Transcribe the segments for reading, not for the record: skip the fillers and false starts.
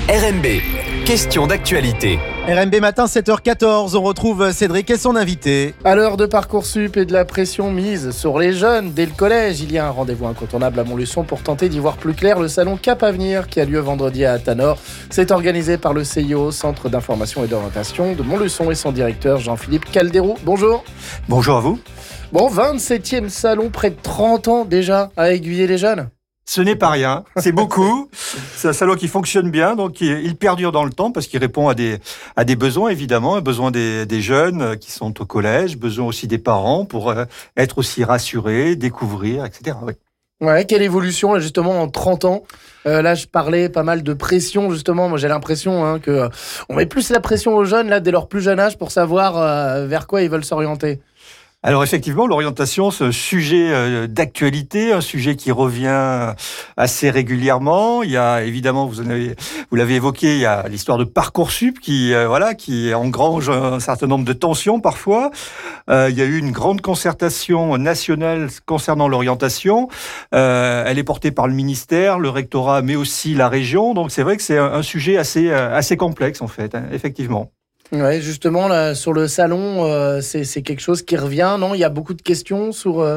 RMB, question d'actualité. RMB matin 7h14, on retrouve Cédric et son invité. À l'heure de Parcoursup et de la pression mise sur les jeunes dès le collège, il y a un rendez-vous incontournable à Montluçon pour tenter d'y voir plus clair. Le salon Cap Avenir qui a lieu vendredi à Tanor. C'est organisé par le CIO, Centre d'information et d'orientation de Montluçon, et son directeur Jean-Philippe Calderou. Bonjour. Bonjour à vous. Bon, 27e salon, près de 30 ans déjà à aiguiller les jeunes. Ce n'est pas rien, c'est beaucoup. C'est un salon qui fonctionne bien, donc il perdure dans le temps parce qu'il répond à des besoins, évidemment, besoins des jeunes qui sont au collège, besoin aussi des parents pour être aussi rassurés, découvrir, etc. Oui. Ouais, quelle évolution là, justement en 30 ans. Là, je parlais pas mal de pression, justement. Moi, j'ai l'impression que on met plus la pression aux jeunes là dès leur plus jeune âge pour savoir vers quoi ils veulent s'orienter. Alors effectivement, l'orientation, c'est un sujet d'actualité, un sujet qui revient assez régulièrement. Il y a évidemment, vous l'avez évoqué, il y a l'histoire de Parcoursup qui engrange un certain nombre de tensions parfois. Il y a eu une grande concertation nationale concernant l'orientation. Elle est portée par le ministère, le rectorat, mais aussi la région. Donc c'est vrai que c'est un sujet assez complexe en fait, hein, effectivement. Ouais, justement, là, sur le salon, c'est quelque chose qui revient, non ? Il y a beaucoup de questions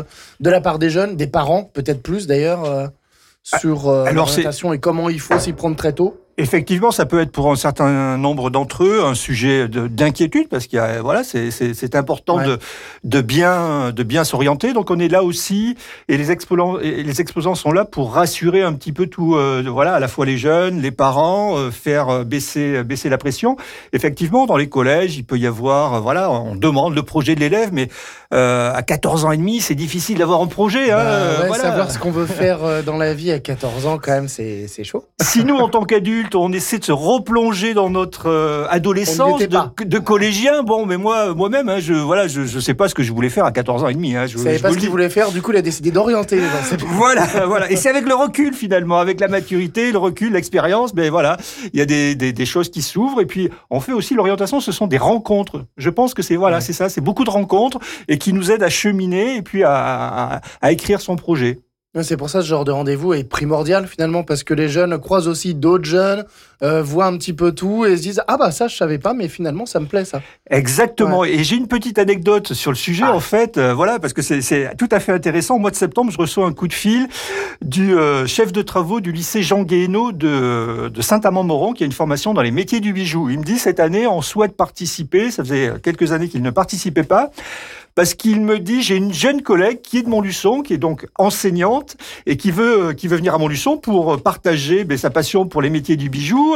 de la part des jeunes, des parents, peut-être plus d'ailleurs, sur l'orientation et comment il faut s'y prendre très tôt. Effectivement, ça peut être pour un certain nombre d'entre eux un sujet d'inquiétude parce qu'il y a, c'est important de bien s'orienter. Donc on est là aussi et les exposants sont là pour rassurer un petit peu tout, à la fois les jeunes, les parents, faire baisser la pression. Effectivement, dans les collèges, il peut y avoir, on demande le projet de l'élève, mais à 14 ans et demi, c'est difficile d'avoir un projet. Savoir ce qu'on veut faire dans la vie à 14 ans, quand même, c'est chaud. Si nous, en tant qu'adultes, on essaie de se replonger dans notre adolescence de collégien. Bon, mais moi-même, je sais pas ce que je voulais faire à 14 ans et demi. Je savais pas ce qu'il voulait faire, du coup, il a décidé d'orienter les gens. Voilà. Et c'est avec le recul, finalement, avec la maturité, le recul, l'expérience, il y a des choses qui s'ouvrent. Et puis, on fait aussi l'orientation, ce sont des rencontres. Je pense que c'est ça, c'est beaucoup de rencontres et qui nous aident à cheminer et puis à écrire son projet. C'est pour ça que ce genre de rendez-vous est primordial finalement, parce que les jeunes croisent aussi d'autres jeunes, voient un petit peu tout et se disent « Ah bah ça je savais pas, mais finalement ça me plaît ça ». Exactement, et j'ai une petite anecdote sur le sujet en fait, parce que c'est tout à fait intéressant. Au mois de septembre, je reçois un coup de fil du chef de travaux du lycée Jean Guéhenno de Saint-Amand-Moron qui a une formation dans les métiers du bijou. Il me dit cette année on souhaite participer, ça faisait quelques années qu'il ne participait pas, parce qu'il me dit, j'ai une jeune collègue qui est de Montluçon, qui est donc enseignante et qui veut venir à Montluçon pour partager sa passion pour les métiers du bijou,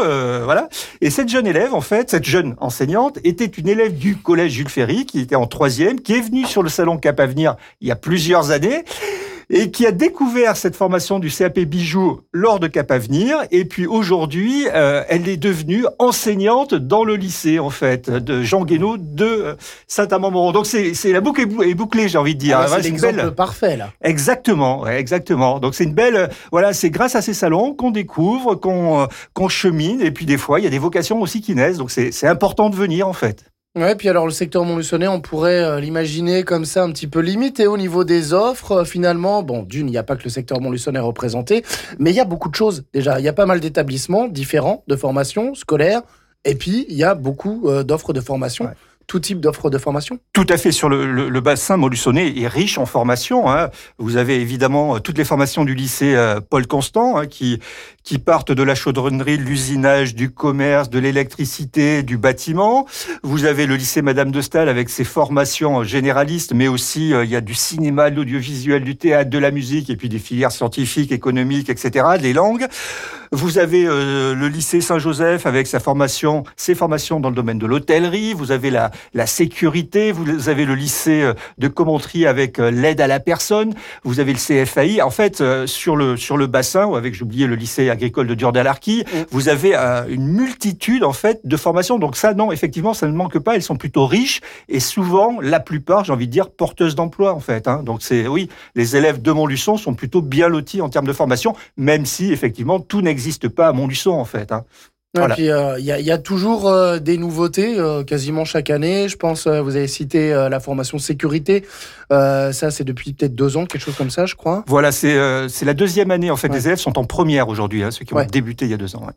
Et cette jeune élève, en fait, cette jeune enseignante, était une élève du collège Jules Ferry, qui était en 3e, qui est venue sur le salon Cap Avenir il y a plusieurs années, et qui a découvert cette formation du CAP Bijoux lors de Cap Avenir. Et puis aujourd'hui, elle est devenue enseignante dans le lycée, en fait, de Jean Guéhenno de Saint-Amand-Moron. Donc la boucle est bouclée, j'ai envie de dire. C'est l'exemple parfait, là. Exactement. Donc c'est une belle... c'est grâce à ces salons qu'on découvre, qu'on chemine. Et puis des fois, il y a des vocations aussi qui naissent. Donc c'est important de venir, en fait. Ouais, puis alors le secteur montluçonnais, on pourrait l'imaginer comme ça un petit peu limité au niveau des offres. Finalement, il n'y a pas que le secteur montluçonnais représenté, mais il y a beaucoup de choses déjà. Il y a pas mal d'établissements différents de formation scolaire, et puis il y a beaucoup d'offres de formation. Ouais. Tout type d'offres de formation. Tout à fait. Sur le bassin montluçonnais est riche en formation. Vous avez évidemment toutes les formations du lycée Paul Constant qui partent de la chaudronnerie, de l'usinage, du commerce, de l'électricité, du bâtiment. Vous avez le lycée Madame de Staël avec ses formations généralistes, mais aussi il y a du cinéma, de l'audiovisuel, du théâtre, de la musique, et puis des filières scientifiques, économiques, etc., des langues. Vous avez le lycée Saint-Joseph avec ses formations dans le domaine de l'hôtellerie. Vous avez la sécurité. Vous avez le lycée de Commentry avec l'aide à la personne. Vous avez le CFAI. En fait, sur le bassin, ou avec, j'ai oublié, le lycée agricole de Diordalarquy, vous avez une multitude, en fait, de formations. Donc ça, non, effectivement, ça ne manque pas. Elles sont plutôt riches et souvent, la plupart, j'ai envie de dire, porteuses d'emploi, en fait. Donc les élèves de Montluçon sont plutôt bien lotis en termes de formation, même si, effectivement, tout n'existe pas à Montluçon, en fait. Voilà. Et puis il y a toujours des nouveautés quasiment chaque année. Je pense vous avez cité la formation sécurité. Ça c'est depuis peut-être 2 ans, quelque chose comme ça, je crois. Voilà, c'est la 2e année en fait. Ouais. Les élèves sont en première aujourd'hui, ceux qui ont débuté il y a 2 ans. Ouais.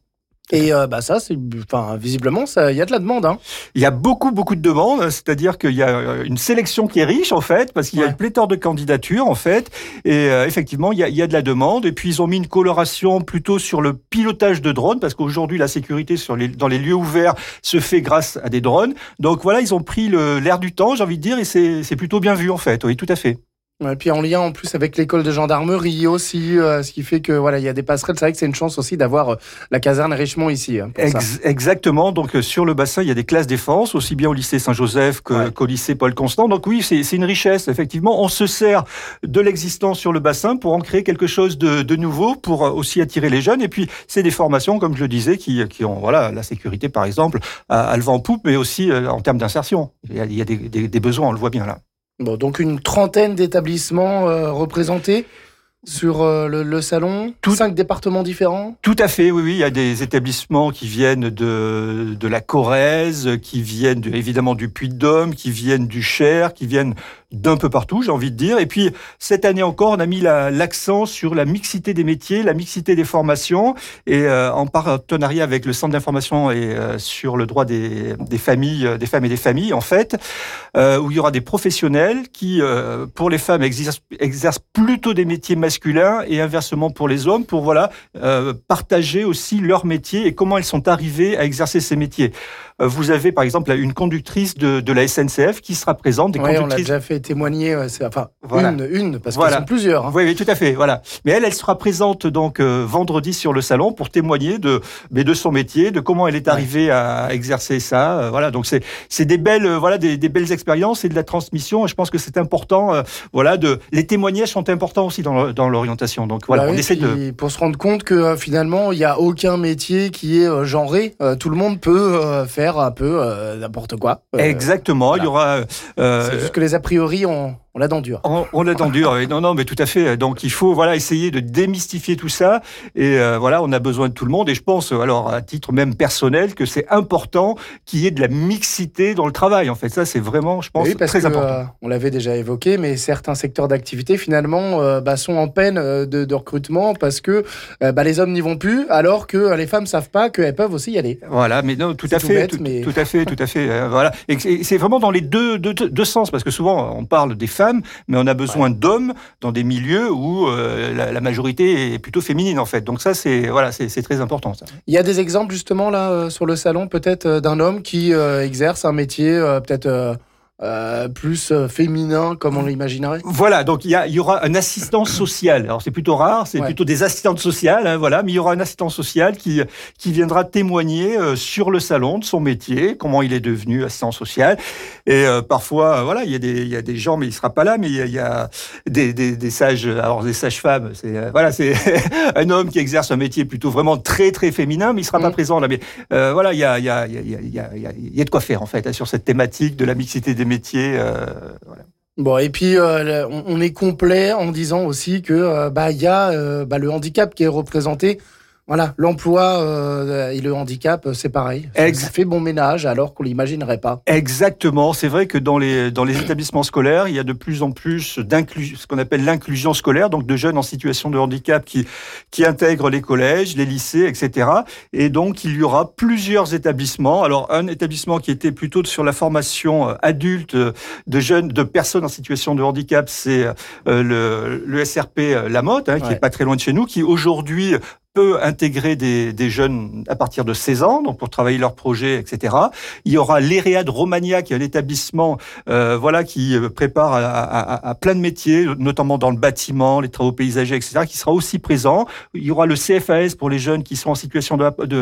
Et ça, visiblement, il y a de la demande. Hein. Il y a beaucoup de demandes, c'est-à-dire qu'il y a une sélection qui est riche, en fait, parce qu'il y a une pléthore de candidatures, en fait, et effectivement, il y a de la demande, et puis ils ont mis une coloration plutôt sur le pilotage de drones, parce qu'aujourd'hui, la sécurité dans les lieux ouverts se fait grâce à des drones. Donc voilà, ils ont pris l'air du temps, j'ai envie de dire, et c'est plutôt bien vu, en fait, oui, tout à fait. Et puis en lien en plus avec l'école de gendarmerie aussi, ce qui fait que il y a des passerelles. C'est vrai que c'est une chance aussi d'avoir la caserne Richemont ici. Exactement. Donc sur le bassin, il y a des classes défense, aussi bien au lycée Saint-Joseph qu'au lycée Paul Constant. Donc oui, c'est une richesse. Effectivement, on se sert de l'existant sur le bassin pour en créer quelque chose de nouveau, pour aussi attirer les jeunes. Et puis c'est des formations, comme je le disais, qui ont la sécurité par exemple à le vent en poupe, mais aussi en termes d'insertion. Il y a des besoins, on le voit bien là. Bon, donc une trentaine d'établissements représentés sur le salon, 5 départements différents. Tout à fait, oui. Il y a des établissements qui viennent de la Corrèze, qui viennent évidemment du Puy-de-Dôme, qui viennent du Cher, qui viennent d'un peu partout, j'ai envie de dire. Et puis, cette année encore, on a mis l'accent sur la mixité des métiers, la mixité des formations, et en partenariat avec le Centre d'information et sur le droit des familles, des femmes et des familles, en fait, où il y aura des professionnels qui, pour les femmes, exercent plutôt des métiers masculins et inversement pour les hommes, pour partager aussi leur métier et comment elles sont arrivées à exercer ces métiers. Vous avez par exemple une conductrice de la SNCF qui sera présente. On l'a déjà fait témoigner, une parce qu'ils sont plusieurs. Hein. Oui, tout à fait. Voilà. Mais elle sera présente donc vendredi sur le salon pour témoigner de son métier, de comment elle est arrivée à exercer ça. Donc c'est des belles des belles expériences et de la transmission. Et je pense que c'est important. Les témoignages sont importants aussi dans l'orientation. Donc on essaie pour se rendre compte que finalement il y a aucun métier qui est genré. Tout le monde peut faire un peu n'importe quoi. Exactement. Il y aura. C'est juste que les a priori on l'a dent dure. On l'a dent dure. Non, mais tout à fait. Donc il faut essayer de démystifier tout ça. Et on a besoin de tout le monde. Et je pense, à titre même personnel, que c'est important qu'il y ait de la mixité dans le travail. En fait, ça c'est vraiment, je pense, très important. On l'avait déjà évoqué, mais certains secteurs d'activité finalement sont en peine de recrutement parce que les hommes n'y vont plus, alors que les femmes savent pas qu'elles peuvent aussi y aller. Voilà, mais non, tout à fait. Voilà. Et c'est vraiment dans les deux sens, parce que souvent on parle des femmes, mais on a besoin d'hommes dans des milieux où la majorité est plutôt féminine en fait. Donc ça c'est très important ça. Il y a des exemples justement là sur le salon peut-être d'un homme qui exerce un métier peut-être plus féminin comme on l'imaginerait. Voilà, donc il y aura un assistant social. Alors c'est plutôt rare, c'est plutôt des assistantes sociales, mais il y aura un assistant social qui viendra témoigner sur le salon de son métier, comment il est devenu assistant social. Et parfois, il y a des gens, mais il sera pas là, mais il y a des sages, alors des sages-femmes. C'est un homme qui exerce un métier plutôt vraiment très très féminin, mais il sera pas présent là. Mais il y a de quoi faire en fait sur cette thématique de la mixité des métiers. Bon, et puis on est complet en disant aussi que il y a le handicap qui est représenté. Voilà, l'emploi et le handicap, c'est pareil. Ça fait bon ménage alors qu'on l'imaginerait pas. Exactement. C'est vrai que dans les établissements scolaires, il y a de plus en plus ce qu'on appelle l'inclusion scolaire, donc de jeunes en situation de handicap qui intègrent les collèges, les lycées, etc. Et donc, il y aura plusieurs établissements. Alors, un établissement qui était plutôt sur la formation adulte de jeunes, de personnes en situation de handicap, c'est le SRP Lamotte, qui est pas très loin de chez nous, qui aujourd'hui peut intégrer des jeunes à partir de 16 ans, donc pour travailler leurs projets, etc. Il y aura l'EREA de Romagna, qui est un établissement qui prépare à plein de métiers, notamment dans le bâtiment, les travaux paysagers, etc., qui sera aussi présent. Il y aura le CFAS pour les jeunes qui sont en situation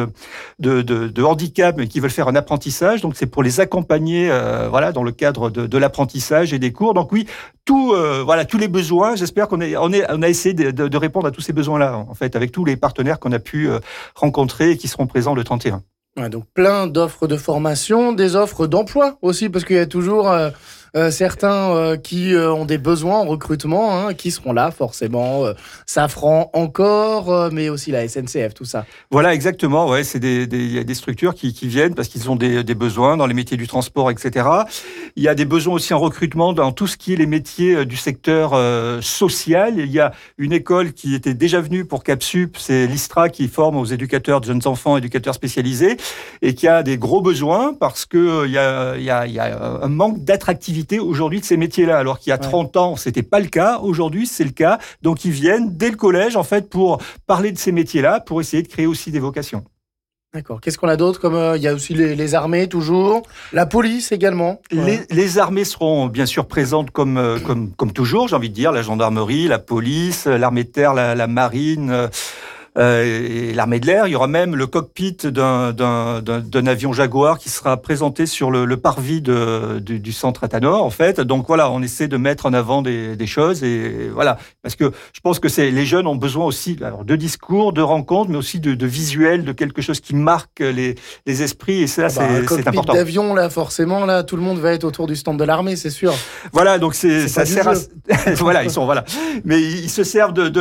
de handicap, mais qui veulent faire un apprentissage. Donc, c'est pour les accompagner dans le cadre de l'apprentissage et des cours. Donc oui, tous les besoins. J'espère qu'on a essayé de répondre à tous ces besoins-là, en fait, avec tous les partenaires qu'on a pu rencontrer et qui seront présents le 31. Ouais, donc plein d'offres de formation, des offres d'emploi aussi, parce qu'il y a toujours certains qui ont des besoins en recrutement, hein, qui seront là forcément. Safran encore, mais aussi la SNCF, tout ça. Voilà, exactement. Ouais, c'est il y a des structures qui viennent parce qu'ils ont des besoins dans les métiers du transport, etc. Il y a des besoins aussi en recrutement dans tout ce qui est les métiers du secteur social. Il y a une école qui était déjà venue pour Capsup, c'est l'ISTRA qui forme aux éducateurs de jeunes enfants, éducateurs spécialisés, et qui a des gros besoins parce que il y a un manque d'attractivité aujourd'hui de ces métiers-là. Alors qu'il y a 30 ans, c'était pas le cas. Aujourd'hui, c'est le cas. Donc, ils viennent dès le collège, en fait, pour parler de ces métiers-là, pour essayer de créer aussi des vocations. D'accord. Qu'est-ce qu'on a d'autre comme il y a aussi les armées toujours, la police également. Les armées seront bien sûr présentes comme toujours, j'ai envie de dire, la gendarmerie, la police, l'armée de terre, la marine. Et l'armée de l'air, il y aura même le cockpit d'un avion Jaguar qui sera présenté sur le parvis du centre Athanor, en fait. Donc voilà, on essaie de mettre en avant des choses, et voilà, parce que je pense que les jeunes ont besoin aussi de discours, de rencontres, mais aussi de visuels, de quelque chose qui marque les esprits, et ça, c'est important. Le cockpit d'avion, là, forcément, là, tout le monde va être autour du stand de l'armée, c'est sûr. Voilà, donc ça sert à voilà, mais ils se servent de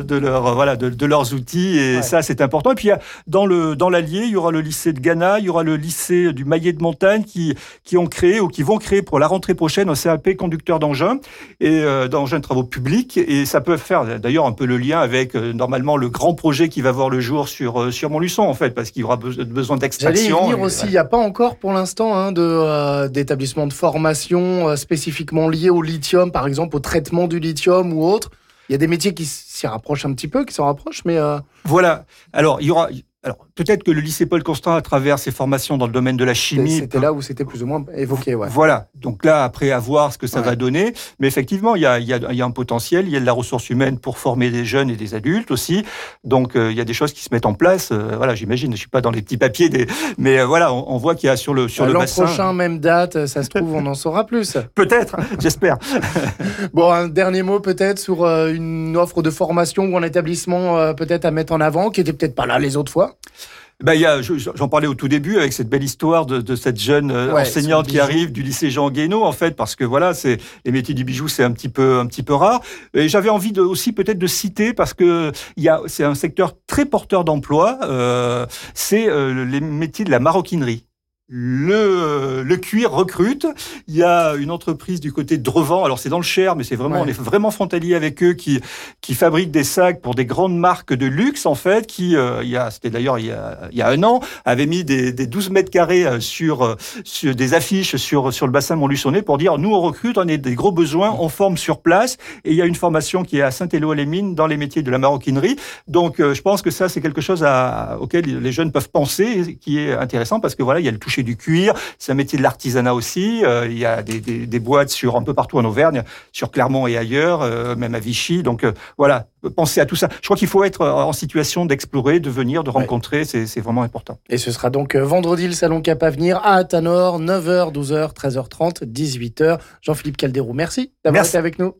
leurs outils. Et ça, c'est important. Et puis, dans l'Allier, il y aura le lycée de Ghana, il y aura le lycée du Maillet de Montagne qui ont créé ou qui vont créer pour la rentrée prochaine un CAP conducteur d'engins et d'engins de travaux publics. Et ça peut faire d'ailleurs un peu le lien avec normalement le grand projet qui va voir le jour sur Montluçon, en fait, parce qu'il y aura besoin d'extraction. J'allais y venir aussi. Il n'y a pas encore pour l'instant d'établissement de formation spécifiquement lié au lithium, par exemple au traitement du lithium ou autre. Il y a des métiers qui s'y rapprochent un petit peu, qui s'en rapprochent, mais... Voilà. Alors, il y aura... Alors, peut-être que le lycée Paul Constant, à travers ses formations dans le domaine de la chimie... C'était là où c'était plus ou moins évoqué, ouais. Voilà. Donc là, après, à voir ce que ça va donner. Mais effectivement, il y a un potentiel. Il y a de la ressource humaine pour former des jeunes et des adultes aussi. Donc, il y a des choses qui se mettent en place. Voilà, j'imagine. Je suis pas dans les petits papiers. Mais voilà, on voit qu'il y a sur le bassin... L'an prochain, même date, ça se trouve, on en saura plus. Peut-être, j'espère. Bon, un dernier mot peut-être sur une offre de formation ou un établissement peut-être à mettre en avant, qui était peut-être pas là les autres fois. J'en parlais au tout début avec cette belle histoire de cette jeune enseignante qui arrive du lycée Jean Guénaud, en fait, parce que voilà, les métiers du bijou, c'est un petit peu rare. Et j'avais envie aussi peut-être de citer, parce que c'est un secteur très porteur d'emploi, c'est les métiers de la maroquinerie. Le cuir recrute. Il y a une entreprise du côté de Drevant. Alors c'est dans le Cher, mais on est vraiment frontalier avec eux, qui fabrique des sacs pour des grandes marques de luxe, en fait, c'était d'ailleurs il y a un an, avait mis des 12 mètres carrés sur des affiches sur le bassin Montluçonnet pour dire, nous on recrute, on a des gros besoins, on forme sur place, et il y a une formation qui est à Saint-Élo-les-Mines dans les métiers de la maroquinerie. Donc je pense que ça, c'est quelque chose auquel les jeunes peuvent penser, qui est intéressant, parce que voilà, il y a le toucher du cuir, c'est un métier de l'artisanat aussi. Il y a des boîtes un peu partout en Auvergne, sur Clermont et ailleurs, même à Vichy. Donc voilà, pensez à tout ça. Je crois qu'il faut être en situation d'explorer, de venir, de rencontrer. C'est vraiment important. Et ce sera donc vendredi, le Salon Cap Avenir à Athanor, 9h, 12h, 13h30, 18h. Jean-Philippe Calderou, merci d'avoir été avec nous.